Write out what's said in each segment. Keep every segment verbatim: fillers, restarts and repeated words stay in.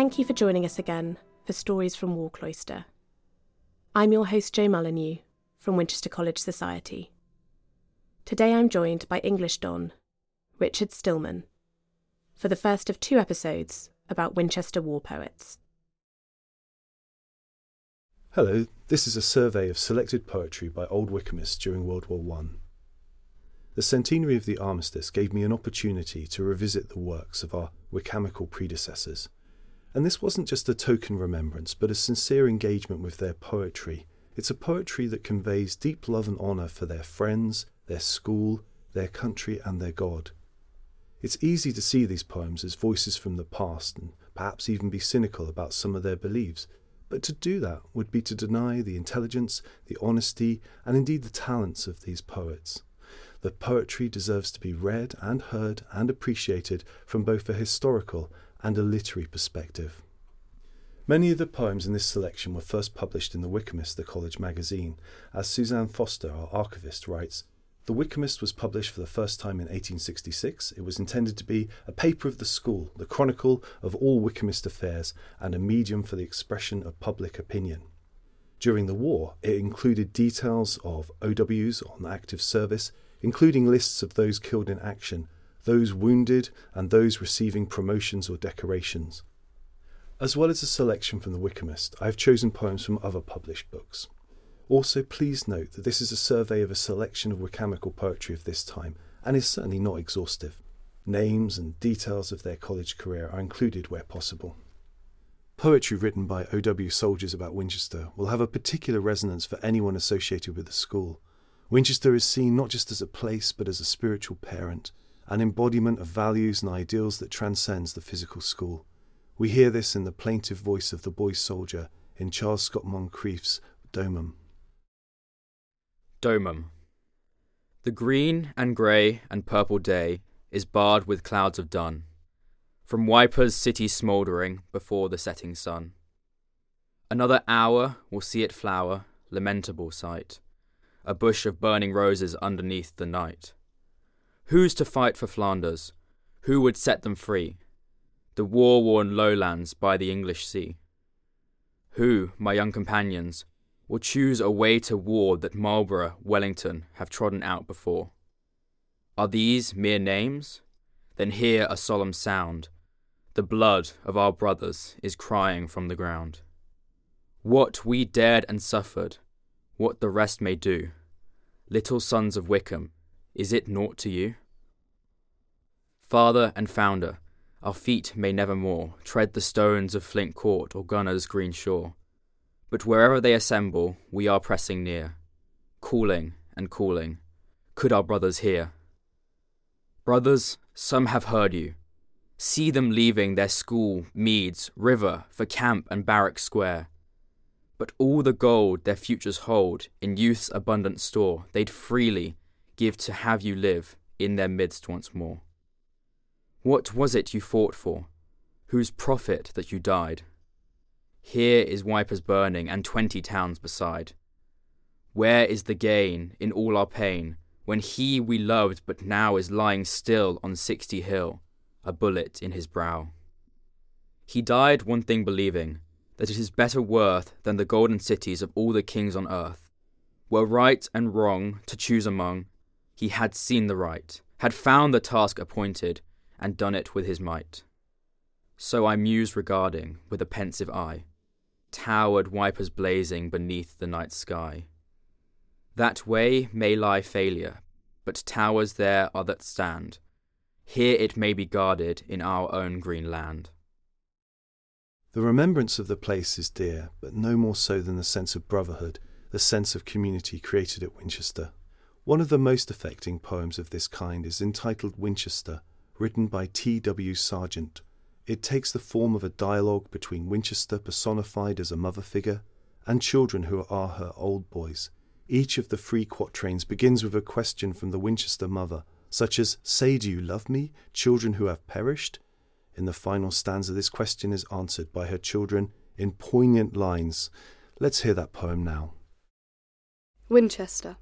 Thank you for joining us again for Stories from Warcloister. I'm your host Jo Mullinew from Winchester College Society. Today I'm joined by English Don, Richard Stillman, for the first of two episodes about Winchester war poets. Hello, this is a survey of selected poetry by Old Wycomist during World War One. The centenary of the armistice gave me an opportunity to revisit the works of our Wycamical predecessors, and this wasn't just a token remembrance, but a sincere engagement with their poetry. It's a poetry that conveys deep love and honour for their friends, their school, their country and their God. It's easy to see these poems as voices from the past and perhaps even be cynical about some of their beliefs, but to do that would be to deny the intelligence, the honesty and indeed the talents of these poets. The poetry deserves to be read and heard and appreciated from both a historical and a literary perspective. Many of the poems in this selection were first published in the Wycomist, the college magazine. As Suzanne Foster, our archivist, writes, "The Wycomist was published for the first time in eighteen sixty-six. It was intended to be a paper of the school, the chronicle of all Wycomist affairs, and a medium for the expression of public opinion. During the war, it included details of O Ws on active service, including lists of those killed in action, those wounded, and those receiving promotions or decorations. As well as a selection from the Wycomist, I have chosen poems from other published books. Also, please note that this is a survey of a selection of Wycamical poetry of this time, and is certainly not exhaustive. Names and details of their college career are included where possible. Poetry written by O W soldiers about Winchester will have a particular resonance for anyone associated with the school. Winchester is seen not just as a place, but as a spiritual parent, an embodiment of values and ideals that transcends the physical school. We hear this in the plaintive voice of the boy soldier in Charles Scott Moncrief's Domum. Domum. The green and grey and purple day is barred with clouds of dun, from Wipers' city smouldering before the setting sun. Another hour will see it flower, lamentable sight, a bush of burning roses underneath the night. Who's to fight for Flanders? Who would set them free? The war-worn lowlands by the English sea. Who, my young companions, will choose a way to war that Marlborough, Wellington have trodden out before? Are these mere names? Then hear a solemn sound. The blood of our brothers is crying from the ground. What we dared and suffered, what the rest may do, little sons of Wickham, is it naught to you? Father and founder, our feet may never more tread the stones of Flint Court or Gunner's green shore, but wherever they assemble, we are pressing near, calling and calling, could our brothers hear? Brothers, some have heard you. See them leaving their school, meads, river, for camp and barrack square. But all the gold their futures hold in youth's abundant store, they'd freely give to have you live in their midst once more. What was it you fought for? Whose profit that you died? Here is Wipers burning and twenty towns beside. Where is the gain in all our pain, when he we loved but now is lying still on Sixty Hill, a bullet in his brow? He died one thing believing, that it is better worth than the golden cities of all the kings on earth. Were right and wrong to choose among, he had seen the right, had found the task appointed, and done it with his might. So I muse regarding, with a pensive eye, towered Wipers blazing beneath the night sky. That way may lie failure, but towers there are that stand. Here it may be guarded in our own green land. The remembrance of the place is dear, but no more so than the sense of brotherhood, the sense of community created at Winchester. One of the most affecting poems of this kind is entitled Winchester, written by T W Sargent. It takes the form of a dialogue between Winchester personified as a mother figure and children who are her old boys. Each of the three quatrains begins with a question from the Winchester mother, such as, "Say, do you love me, children who have perished?" In the final stanza, this question is answered by her children in poignant lines. Let's hear that poem now. Winchester.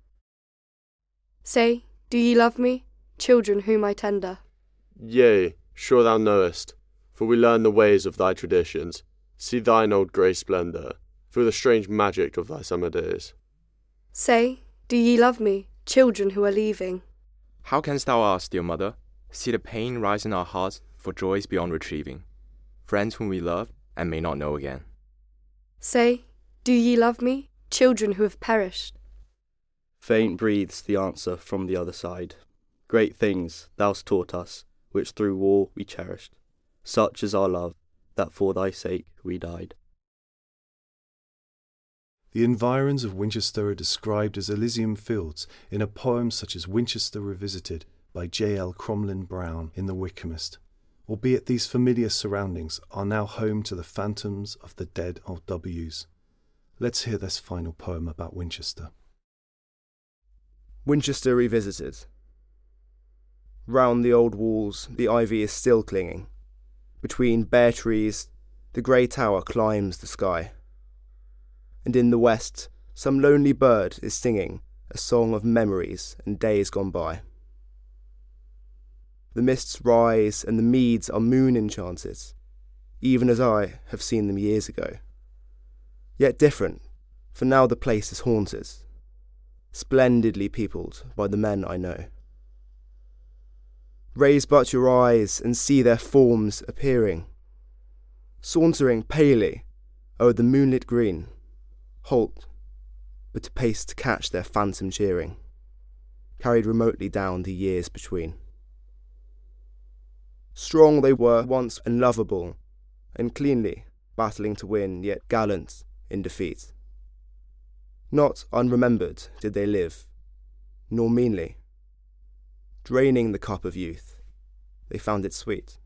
Say, do ye love me, children whom I tender? Yea, sure thou knowest, for we learn the ways of thy traditions, see thine old grey splendour, through the strange magic of thy summer days. Say, do ye love me, children who are leaving? How canst thou ask, dear mother? See the pain rise in our hearts for joys beyond retrieving, friends whom we love and may not know again. Say, do ye love me, children who have perished? Faint breathes the answer from the other side. Great things thou'st taught us, which through war we cherished. Such is our love, that for thy sake we died. The environs of Winchester are described as Elysium fields in a poem such as Winchester Revisited by J L Cromlin Brown in The Wykamist, albeit these familiar surroundings are now home to the phantoms of the dead old W's. Let's hear this final poem about Winchester. Winchester Revisited. Round the old walls the ivy is still clinging. Between bare trees the grey tower climbs the sky. And in the west some lonely bird is singing a song of memories and days gone by. The mists rise and the meads are moon enchanted, even as I have seen them years ago. Yet different, for now the place is haunted, splendidly peopled by the men I know. Raise but your eyes and see their forms appearing, sauntering palely o'er the moonlit green, halt, but to pace to catch their phantom cheering, carried remotely down the years between. Strong they were once and lovable, and cleanly, battling to win, yet gallant in defeat. Not unremembered did they live, nor meanly. Draining the cup of youth, they found it sweet.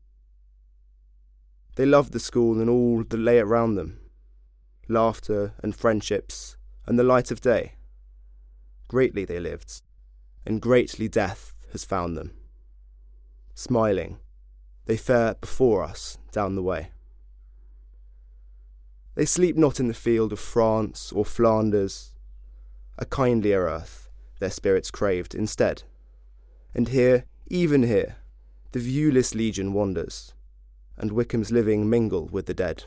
They loved the school and all that lay around them, laughter and friendships and the light of day. Greatly they lived, and greatly death has found them. Smiling, they fare before us down the way. They sleep not in the field of France or Flanders. A kindlier earth their spirits craved instead. And here, even here, the viewless legion wanders, and Wykeham's living mingle with the dead.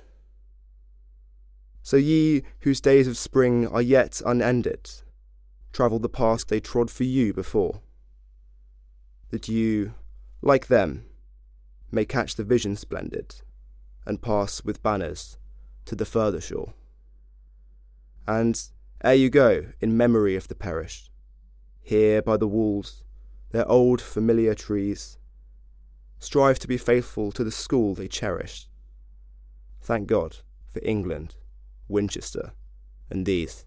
So ye, whose days of spring are yet unended, travel the path they trod for you before, that you, like them, may catch the vision splendid, and pass with banners to the further shore. And ere you go, in memory of the perished, here by the walls, their old familiar trees, strive to be faithful to the school they cherished. Thank God for England, Winchester, and these.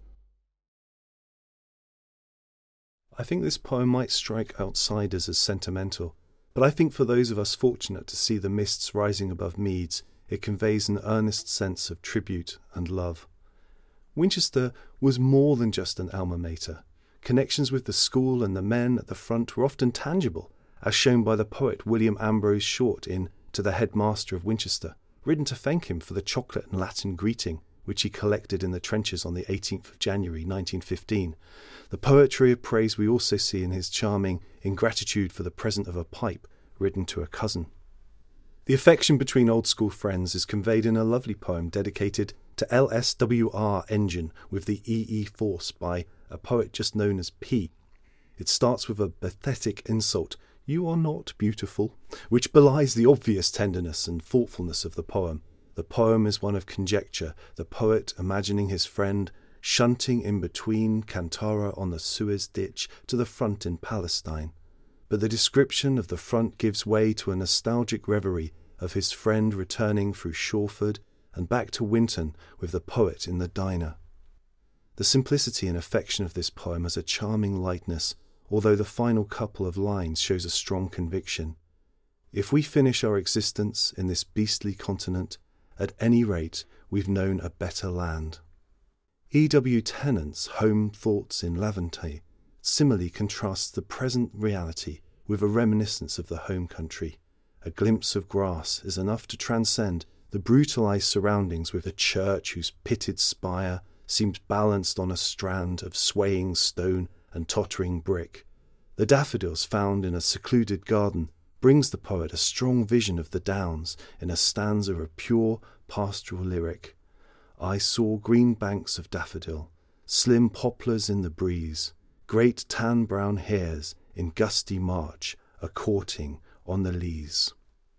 I think this poem might strike outsiders as sentimental, but I think for those of us fortunate to see the mists rising above meads, it conveys an earnest sense of tribute and love. Winchester was more than just an alma mater. Connections with the school and the men at the front were often tangible, as shown by the poet William Ambrose Short in To the Headmaster of Winchester, written to thank him for the chocolate and Latin greeting which he collected in the trenches on the eighteenth of January nineteen fifteen. The poetry of praise we also see in his charming In Gratitude for the Present of a Pipe, written to a cousin. The affection between old school friends is conveyed in a lovely poem dedicated to L S W R Engine with the E E Force by a poet just known as P. It starts with a pathetic insult, "You are not beautiful," which belies the obvious tenderness and thoughtfulness of the poem. The poem is one of conjecture, the poet imagining his friend shunting in between Kantara on the Suez ditch to the front in Palestine. But the description of the front gives way to a nostalgic reverie of his friend returning through Shawford and back to Winton with the poet in the diner. The simplicity and affection of this poem has a charming lightness, although the final couple of lines shows a strong conviction. If we finish our existence in this beastly continent, at any rate we've known a better land. E. W. Tennant's Home Thoughts in Laventay similarly contrasts the present reality with a reminiscence of the home country. A glimpse of grass is enough to transcend the brutalised surroundings with a church whose pitted spire seems balanced on a strand of swaying stone and tottering brick. The daffodils found in a secluded garden brings the poet a strong vision of the downs in a stanza of pure pastoral lyric. I saw green banks of daffodil, slim poplars in the breeze, great tan-brown hares in gusty March a-courting on the leas.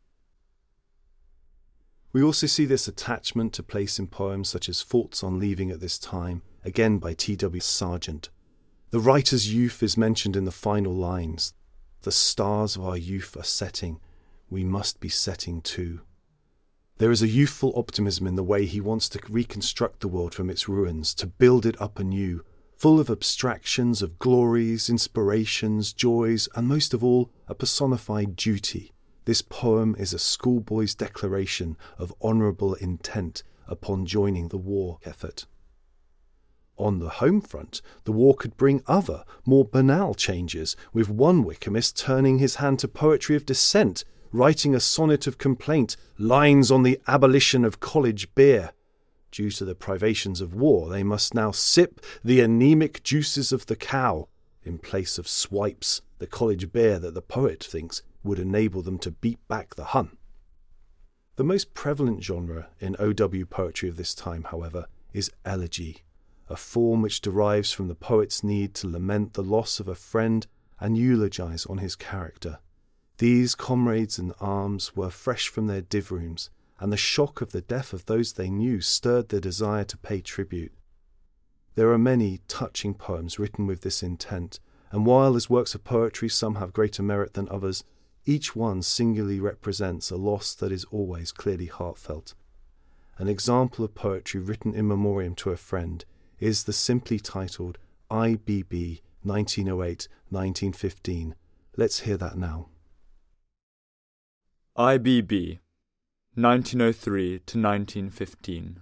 We also see this attachment to place in poems such as Thoughts on Leaving at This Time, again by T W Sargent. The writer's youth is mentioned in the final lines. The stars of our youth are setting, we must be setting too. There is a youthful optimism in the way he wants to reconstruct the world from its ruins, to build it up anew, full of abstractions of glories, inspirations, joys, and most of all, a personified duty. This poem is a schoolboy's declaration of honourable intent upon joining the war effort. On the home front, the war could bring other, more banal changes, with one Wykamist turning his hand to poetry of dissent, writing a sonnet of complaint, lines on the abolition of college beer. Due to the privations of war, they must now sip the anemic juices of the cow, in place of swipes, the college beer that the poet thinks would enable them to beat back the Hun. The most prevalent genre in O W poetry of this time, however, is elegy, a form which derives from the poet's need to lament the loss of a friend and eulogise on his character. These comrades in arms were fresh from their div rooms, and the shock of the death of those they knew stirred their desire to pay tribute. There are many touching poems written with this intent, and while as works of poetry some have greater merit than others, each one singularly represents a loss that is always clearly heartfelt. An example of poetry written in memoriam to a friend is the simply titled I B B nineteen oh eight to nineteen fifteen. Let's hear that now. I B B nineteen oh three to nineteen fifteen.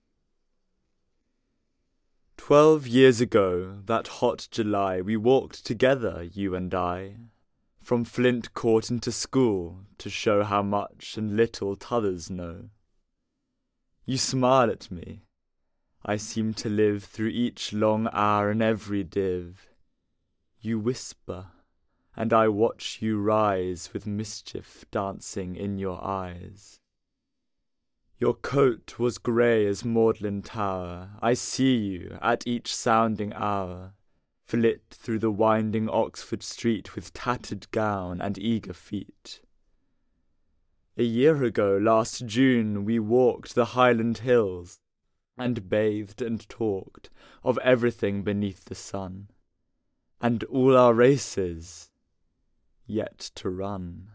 Twelve years ago, that hot July, we walked together, you and I, from Flint Court into school, to show how much and little t'others know. You smile at me. I seem to live through each long hour and every div. You whisper, and I watch you rise with mischief dancing in your eyes. Your coat was grey as Magdalen Tower. I see you at each sounding hour, flit through the winding Oxford street with tattered gown and eager feet. A year ago, last June, we walked the Highland hills, and bathed and talked of everything beneath the sun, and all our races yet to run.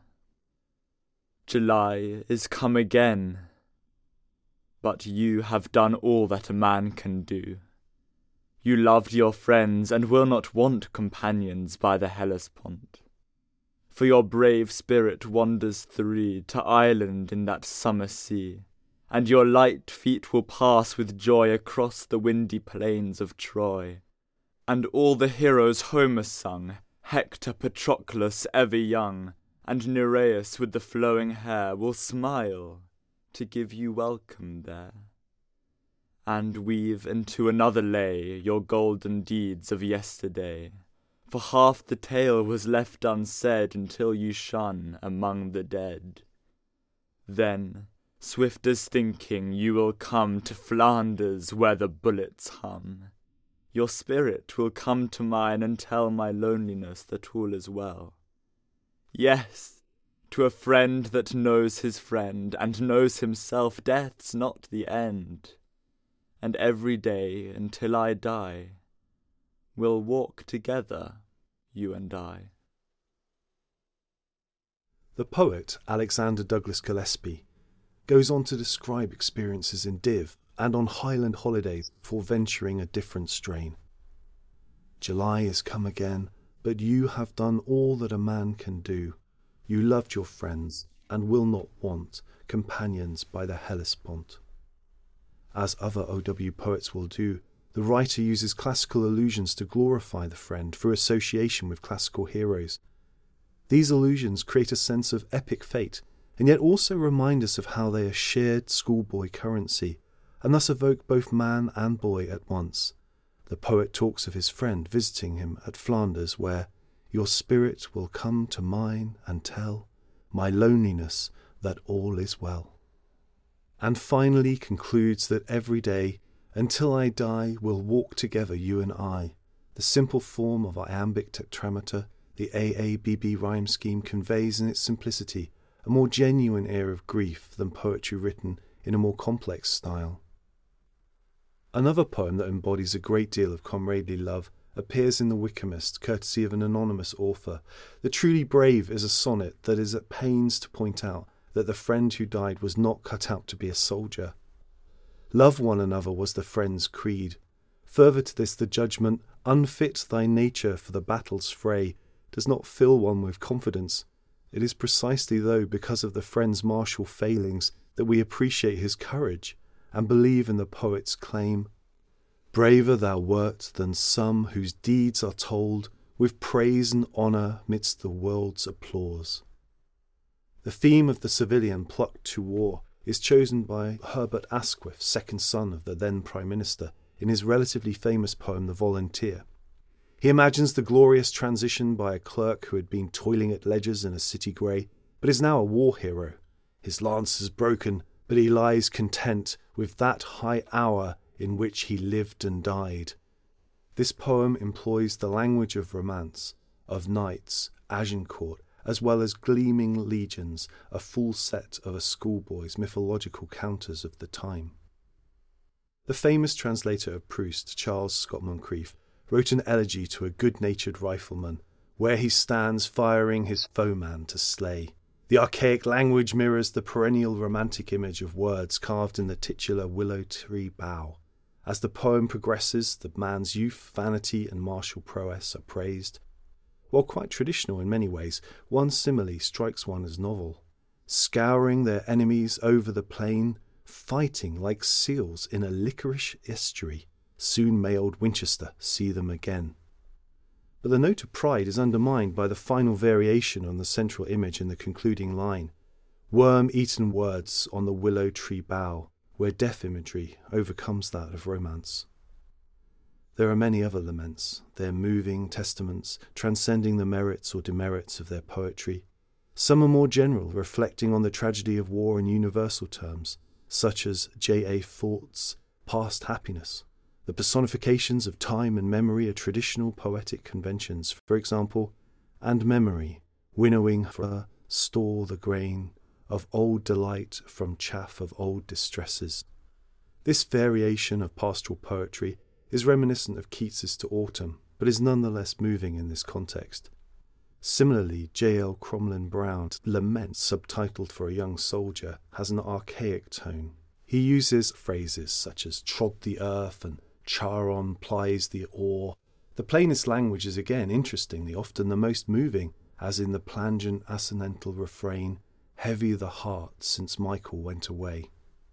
July is come again, but you have done all that a man can do. You loved your friends and will not want companions by the Hellespont. For your brave spirit wanders free to Ireland in that summer sea, and your light feet will pass with joy across the windy plains of Troy. And all the heroes Homer sung, Hector, Patroclus ever young, and Nereus with the flowing hair, will smile to give you welcome there, and weave into another lay your golden deeds of yesterday. For half the tale was left unsaid until you shone among the dead. Then, swift as thinking, you will come to Flanders where the bullets hum. Your spirit will come to mine and tell my loneliness that all is well. Yes, to a friend that knows his friend and knows himself, death's not the end. And every day until I die, we'll walk together, you and I. The poet Alexander Douglas Gillespie goes on to describe experiences in Div and on Highland holidays before venturing a different strain. July is come again, but you have done all that a man can do. You loved your friends and will not want companions by the Hellespont. As other O W poets will do, the writer uses classical allusions to glorify the friend through association with classical heroes. These allusions create a sense of epic fate, and yet also remind us of how they are shared schoolboy currency, and thus evoke both man and boy at once. The poet talks of his friend visiting him at Flanders, where your spirit will come to mine and tell my loneliness, that all is well. And finally concludes that every day, until I die, we'll walk together, you and I. The simple form of iambic tetrameter, the A A B B rhyme scheme, conveys in its simplicity a more genuine air of grief than poetry written in a more complex style. Another poem that embodies a great deal of comradely love appears in The Wickermist, courtesy of an anonymous author. The Truly Brave is a sonnet that is at pains to point out that the friend who died was not cut out to be a soldier. Love one another was the friend's creed. Further to this, the judgment, unfit thy nature for the battle's fray, does not fill one with confidence. It is precisely, though, because of the friend's martial failings that we appreciate his courage and believe in the poet's claim. Braver thou wert than some whose deeds are told with praise and honour midst the world's applause. The theme of the civilian plucked to war is chosen by Herbert Asquith, second son of the then Prime Minister, in his relatively famous poem The Volunteer. He imagines the glorious transition by a clerk who had been toiling at ledgers in a city grey, but is now a war hero. His lance is broken, but he lies content with that high hour in which he lived and died. This poem employs the language of romance, of knights, Agincourt, as well as gleaming legions, a full set of a schoolboy's mythological counters of the time. The famous translator of Proust, Charles Scott Moncrief, wrote an elegy to a good-natured rifleman, where he stands firing his foeman to slay. The archaic language mirrors the perennial romantic image of words carved in the titular willow tree bough. As the poem progresses, the man's youth, vanity, and martial prowess are praised. While quite traditional in many ways, one simile strikes one as novel. Scouring their enemies over the plain, fighting like seals in a liquorish estuary, soon may old Winchester see them again. But the note of pride is undermined by the final variation on the central image in the concluding line, worm-eaten words on the willow tree bough, where death imagery overcomes that of romance. There are many other laments, their moving testaments, transcending the merits or demerits of their poetry. Some are more general, reflecting on the tragedy of war in universal terms, such as J A Fort's Past Happiness. The personifications of time and memory are traditional poetic conventions, for example, and memory, winnowing for store the grain of old delight from chaff of old distresses. This variation of pastoral poetry is reminiscent of Keats's To Autumn, but is nonetheless moving in this context. Similarly, J L Cromlin Brown's Lament, subtitled For a Young Soldier, has an archaic tone. He uses phrases such as trod the earth and Charon plies the oar. The plainest language is again, interestingly, often the most moving, as in the plangent assonantal refrain, heavy the heart since Michael went away.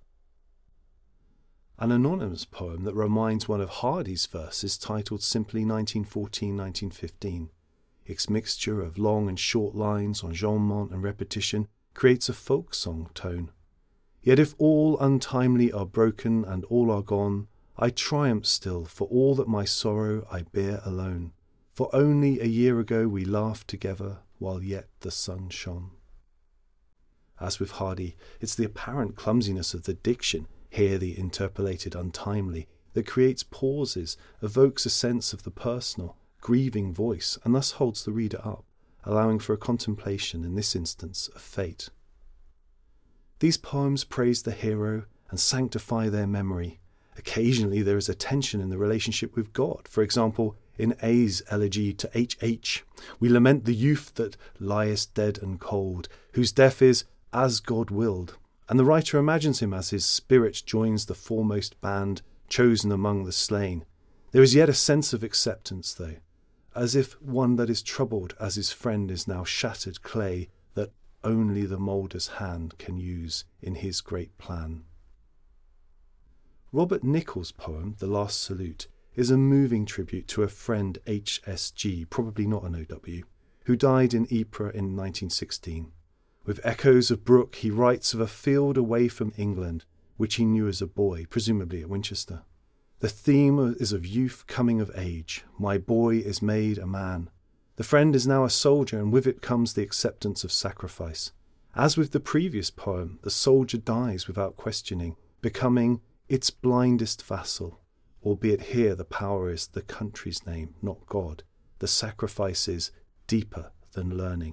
An anonymous poem that reminds one of Hardy's verse is titled simply nineteen fourteen to nineteen fifteen. Its mixture of long and short lines, enjambment and repetition creates a folk song tone. Yet if all untimely are broken and all are gone, I triumph still for all that my sorrow I bear alone. For only a year ago we laughed together while yet the sun shone. As with Hardy, it's the apparent clumsiness of the diction, here the interpolated untimely, that creates pauses, evokes a sense of the personal, grieving voice, and thus holds the reader up, allowing for a contemplation, in this instance, of fate. These poems praise the hero and sanctify their memory. Occasionally there is a tension in the relationship with God. For example, in A's elegy to H H, we lament the youth that liest dead and cold, whose death is as God willed, and the writer imagines him as his spirit joins the foremost band chosen among the slain. There is yet a sense of acceptance, though, as if one that is troubled as his friend is now shattered clay that only the moulder's hand can use in his great plan. Robert Nichols' poem, The Last Salute, is a moving tribute to a friend H S G, probably not an O W, who died in Ypres in nineteen sixteen. With echoes of Brooke, he writes of a field away from England, which he knew as a boy, presumably at Winchester. The theme is of youth coming of age. My boy is made a man. The friend is now a soldier, and with it comes the acceptance of sacrifice. As with the previous poem, the soldier dies without questioning, becoming its blindest vassal, albeit here the power is the country's name, not God. The sacrifice is deeper than learning.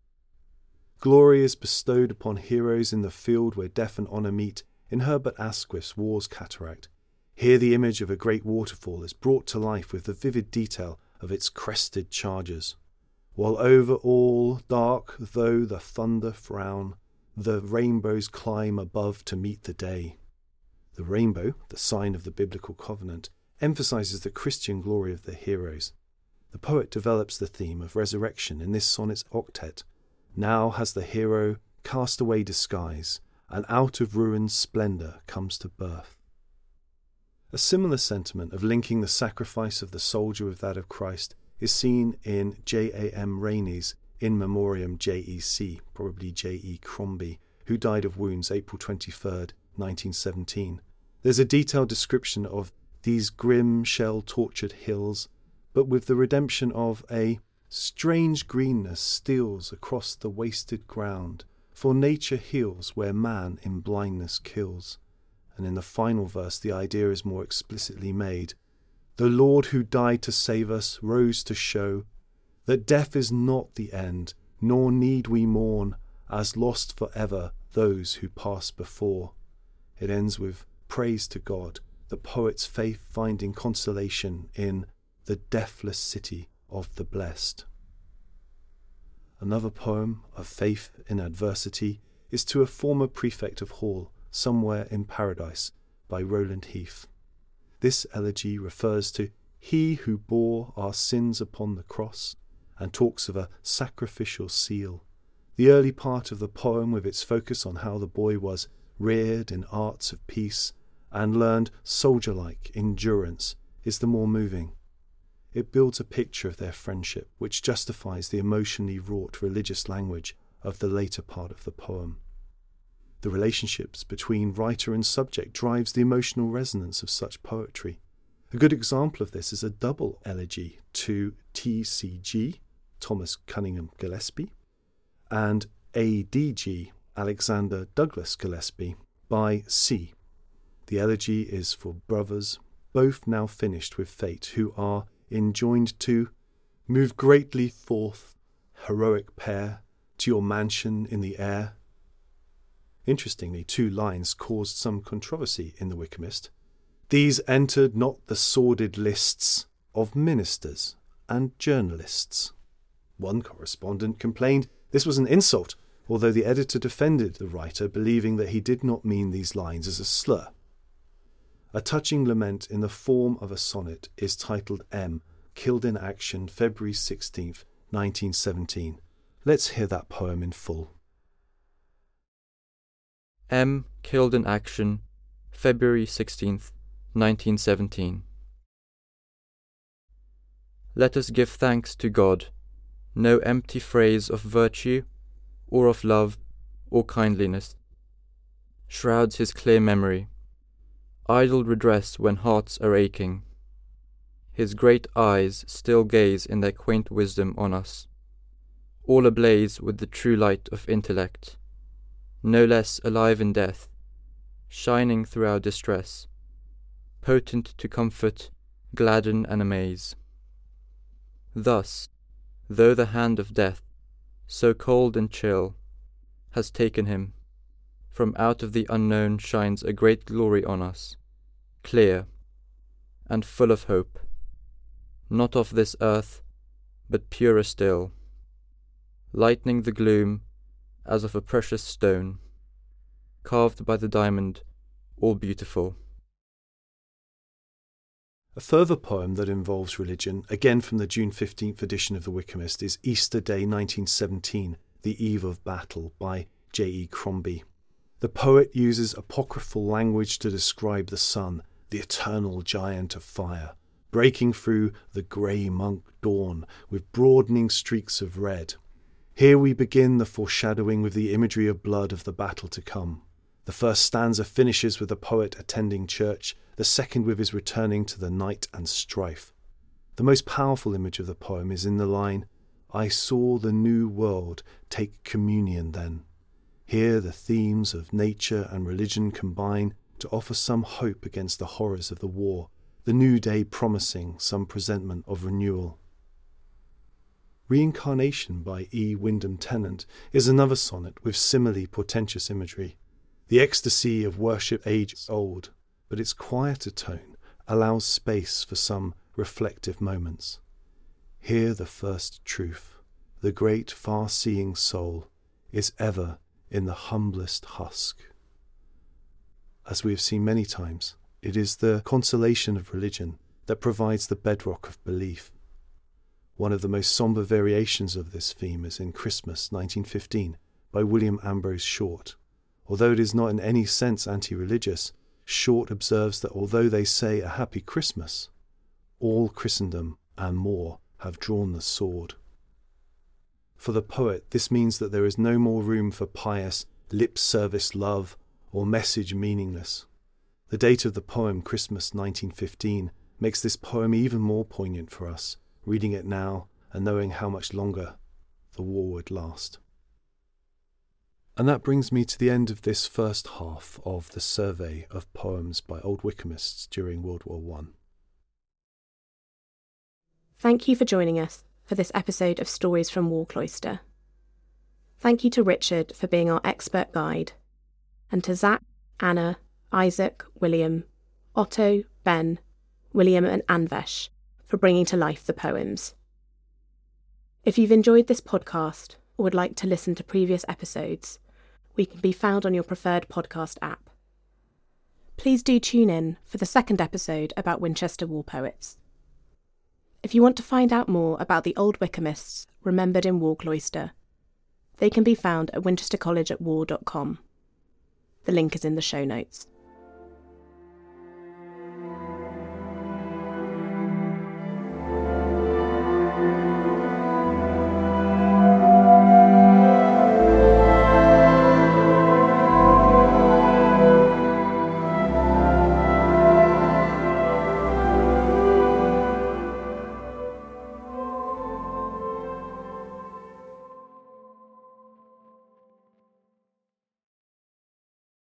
Glory is bestowed upon heroes in the field where death and honour meet, in Herbert Asquith's War's Cataract. Here the image of a great waterfall is brought to life with the vivid detail of its crested chargers. While over all, dark though the thunder frown, the rainbows climb above to meet the day. The rainbow, the sign of the biblical covenant, emphasises the Christian glory of the heroes. The poet develops the theme of resurrection in this sonnet's octet. Now has the hero cast away disguise, and out of ruin's splendour comes to birth. A similar sentiment of linking the sacrifice of the soldier with that of Christ is seen in J A M Rainey's In Memoriam J E C, probably J E Crombie, who died of wounds April twenty-third, nineteen seventeen. There's a detailed description of these grim, shell-tortured hills, but with the redemption of a strange greenness steals across the wasted ground, for nature heals where man in blindness kills. And in the final verse the idea is more explicitly made. The Lord who died to save us rose to show that death is not the end, nor need we mourn as lost for ever those who passed before. It ends with praise to God, the poet's faith finding consolation in the deathless city of the blessed. Another poem of faith in adversity is To a Former Prefect of Hall, Somewhere in Paradise, by Rowland Heath. This elegy refers to He who bore our sins upon the cross, and talks of a sacrificial seal. The early part of the poem, with its focus on how the boy was reared in arts of peace and learned soldier-like endurance, is the more moving. It builds a picture of their friendship, which justifies the emotionally wrought religious language of the later part of the poem. The relationships between writer and subject drives the emotional resonance of such poetry. A good example of this is a double elegy to T C G, Thomas Cunningham Gillespie, and A D G, Alexander Douglas Gillespie, by C. The elegy is for brothers, both now finished with fate, who are enjoined to move greatly forth, heroic pair, to your mansion in the air. Interestingly, two lines caused some controversy in the Wykemist. These entered not the sordid lists of ministers and journalists. One correspondent complained this was an insult, although the editor defended the writer, believing that he did not mean these lines as a slur. A touching lament in the form of a sonnet is titled M, Killed in Action, February sixteenth, nineteen seventeen. Let's hear that poem in full. M. Killed in Action, February sixteenth, nineteen seventeen. Let us give thanks to God. No empty phrase of virtue, or of love, or kindliness, shrouds his clear memory. Idle redress when hearts are aching. His great eyes still gaze in their quaint wisdom on us, all ablaze with the true light of intellect, no less alive in death, shining through our distress, potent to comfort, gladden and amaze. Thus, though the hand of death, so cold and chill, has taken him, from out of the unknown shines a great glory on us, clear and full of hope, not of this earth, but purer still, lightening the gloom as of a precious stone, carved by the diamond, all beautiful. A further poem that involves religion, again from the June fifteenth edition of the Wykemist, is Easter Day nineteen seventeen, The Eve of Battle, by J E Crombie. The poet uses apocryphal language to describe the sun, the eternal giant of fire, breaking through the grey monk dawn with broadening streaks of red. Here we begin the foreshadowing with the imagery of blood of the battle to come. The first stanza finishes with the poet attending church, the second with his returning to the night and strife. The most powerful image of the poem is in the line, I saw the new world take communion then. Here the themes of nature and religion combine to offer some hope against the horrors of the war, the new day promising some presentment of renewal. Reincarnation by E. Wyndham Tennant is another sonnet with similarly portentous imagery. The ecstasy of worship ages old, but its quieter tone allows space for some reflective moments. Here the first truth, the great far-seeing soul, is ever in the humblest husk. As we have seen many times, it is the consolation of religion that provides the bedrock of belief. One of the most sombre variations of this theme is in Christmas nineteen fifteen by William Ambrose Short. Although it is not in any sense anti-religious, Short observes that although they say a happy Christmas, all Christendom and more have drawn the sword. For the poet, this means that there is no more room for pious, lip-service love or message meaningless. The date of the poem, Christmas nineteen fifteen, makes this poem even more poignant for us, reading it now and knowing how much longer the war would last. And that brings me to the end of this first half of the survey of poems by Old Wycombists during World War One. Thank you for joining us for this episode of Stories from War Cloister. Thank you to Richard for being our expert guide, and to Zach, Anna, Isaac, William, Otto, Ben, William and Anvesh for bringing to life the poems. If you've enjoyed this podcast or would like to listen to previous episodes, we can be found on your preferred podcast app. Please do tune in for the second episode about Winchester War Poets. If you want to find out more about the Old Wycombists remembered in War Cloister, they can be found at winchester college at war dot com. The link is in the show notes.